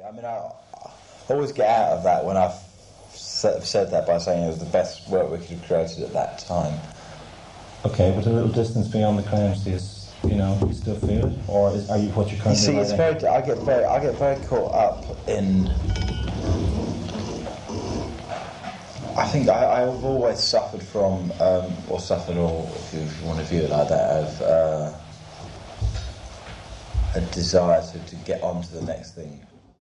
I mean, I always get out of that when I've said that by saying it was the best work we could have created at that time. Okay, but a little distance beyond the claims, do you still feel it, or are you what you're currently? You see, it's very. I get very caught up in. I think I've always suffered from, or if you want to view it like that, of a desire to get on to the next thing.